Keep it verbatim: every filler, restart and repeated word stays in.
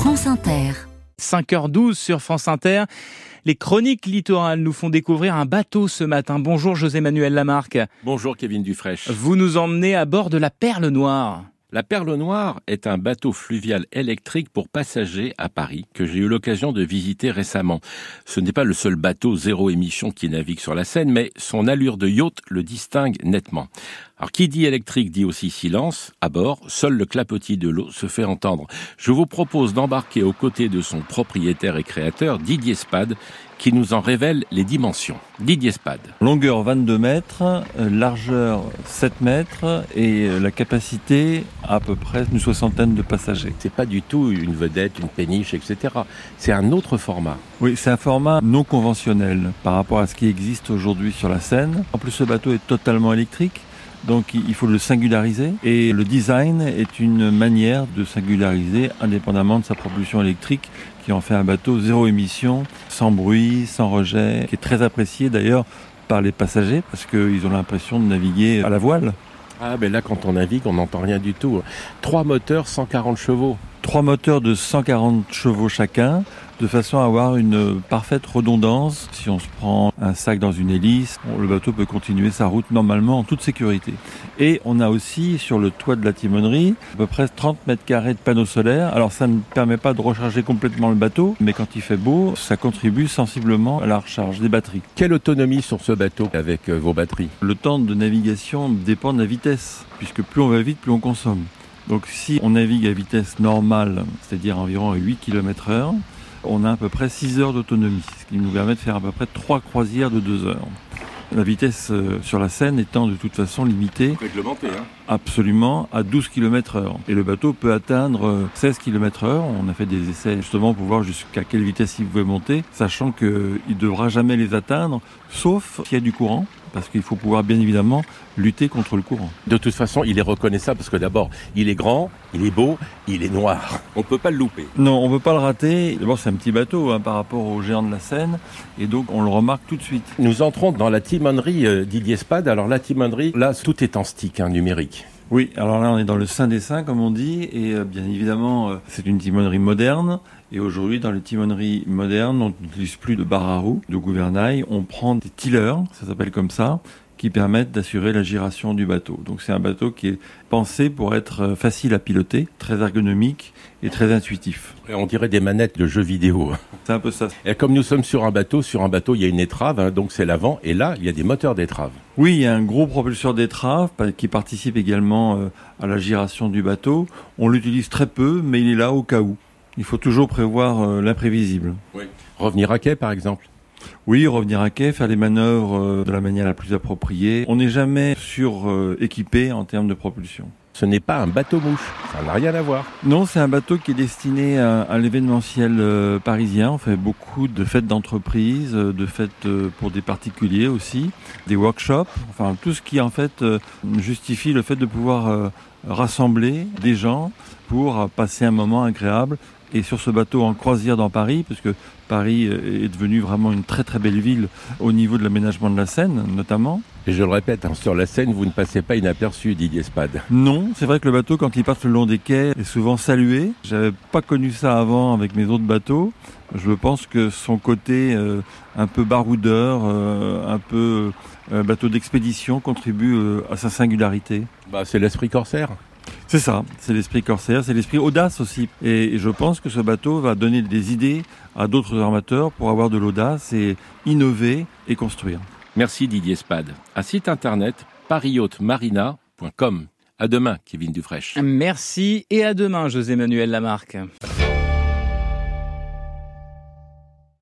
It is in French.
France Inter. cinq heures douze sur France Inter. Les chroniques littorales nous font découvrir un bateau ce matin. Bonjour José-Manuel Lamarque. Bonjour Kevin Dufraîche. Vous nous emmenez à bord de la Perle Noire. La Perle Noire est un bateau fluvial électrique pour passagers à Paris que j'ai eu l'occasion de visiter récemment. Ce n'est pas le seul bateau zéro émission qui navigue sur la Seine, mais son allure de yacht le distingue nettement. Alors, qui dit électrique dit aussi silence. À bord, seul le clapotis de l'eau se fait entendre. Je vous propose d'embarquer aux côtés de son propriétaire et créateur, Didier Spade, qui nous en révèle les dimensions. Didier Spade. Longueur vingt-deux mètres, largeur sept mètres et la capacité à peu près une soixantaine de passagers. C'est pas du tout une vedette, une péniche, et cetera. C'est un autre format. Oui, c'est un format non conventionnel par rapport à ce qui existe aujourd'hui sur la Seine. En plus, ce bateau est totalement électrique. Donc il faut le singulariser et le design est une manière de singulariser indépendamment de sa propulsion électrique qui en fait un bateau zéro émission, sans bruit, sans rejet, qui est très apprécié d'ailleurs par les passagers parce qu'ils ont l'impression de naviguer à la voile. Ah ben là quand on navigue on n'entend rien du tout. Trois moteurs, cent quarante chevaux. Trois moteurs de cent quarante chevaux chacun, de façon à avoir une parfaite redondance. Si on se prend un sac dans une hélice, le bateau peut continuer sa route normalement en toute sécurité. Et on a aussi sur le toit de la timonerie à peu près trente mètres carrés de panneaux solaires. Alors ça ne permet pas de recharger complètement le bateau, mais quand il fait beau, ça contribue sensiblement à la recharge des batteries. Quelle autonomie sur ce bateau avec vos batteries ? Le temps de navigation dépend de la vitesse, puisque plus on va vite, plus on consomme. Donc si on navigue à vitesse normale, c'est-à-dire environ à huit kilomètres heure, on a à peu près six heures d'autonomie, ce qui nous permet de faire à peu près trois croisières de deux heures. La vitesse sur la Seine étant de toute façon limitée réglementée, hein. Absolument à douze kilomètres heure. Et le bateau peut atteindre seize kilomètres heure. On a fait des essais justement pour voir jusqu'à quelle vitesse il pouvait monter, sachant qu'il ne devra jamais les atteindre, sauf s'il y a du courant. Parce qu'il faut pouvoir bien évidemment lutter contre le courant. De toute façon, il est reconnaissable parce que d'abord, il est grand, il est beau, il est noir. On ne peut pas le louper. Non, on ne peut pas le rater. D'abord, c'est un petit bateau hein, par rapport aux géants de la Seine. Et donc, on le remarque tout de suite. Nous entrons dans la timonerie euh, Didier Spade. Alors la timonerie, là, tout est en stick, hein, numérique. Oui, alors là, on est dans le saint des saints, comme on dit. Et euh, bien évidemment, euh, c'est une timonerie moderne. Et aujourd'hui, dans les timoneries modernes, on n'utilise plus de barre à roues, de gouvernail. On prend des tillers, ça s'appelle comme ça, qui permettent d'assurer la giration du bateau. Donc c'est un bateau qui est pensé pour être facile à piloter, très ergonomique et très intuitif. Et on dirait des manettes de jeux vidéo. C'est un peu ça. Et comme nous sommes sur un bateau, sur un bateau, il y a une étrave, hein, donc c'est l'avant. Et là, il y a des moteurs d'étrave. Oui, il y a un gros propulseur d'étrave qui participe également à la giration du bateau. On l'utilise très peu, mais il est là au cas où. Il faut toujours prévoir l'imprévisible. Oui. Revenir à quai, par exemple. Oui, revenir à quai, faire les manœuvres de la manière la plus appropriée. On n'est jamais sur-équipé en termes de propulsion. Ce n'est pas un bateau-mouche, ça n'a rien à voir. Non, c'est un bateau qui est destiné à, à l'événementiel euh, parisien. On fait beaucoup de fêtes d'entreprise, de fêtes euh, pour des particuliers aussi, des workshops, enfin tout ce qui en fait euh, justifie le fait de pouvoir euh, rassembler des gens pour euh, passer un moment agréable. Et sur ce bateau en croisière dans Paris, parce que Paris est devenu vraiment une très très belle ville au niveau de l'aménagement de la Seine, notamment. Et je le répète, hein, sur la Seine, vous ne passez pas inaperçu, Didier Spade. Non, c'est vrai que le bateau, quand il passe le long des quais, est souvent salué. J'avais pas connu ça avant avec mes autres bateaux. Je pense que son côté euh, un peu baroudeur, euh, un peu euh, bateau d'expédition contribue euh, à sa singularité. Bah, c'est l'esprit corsaire. C'est ça, c'est l'esprit corsaire, c'est l'esprit audace aussi. Et je pense que ce bateau va donner des idées à d'autres armateurs pour avoir de l'audace et innover et construire. Merci Didier Spade. Un site internet paris yacht marina point com. À demain, Kevin Dufraîche. Merci et à demain, José-Manuel Lamarque.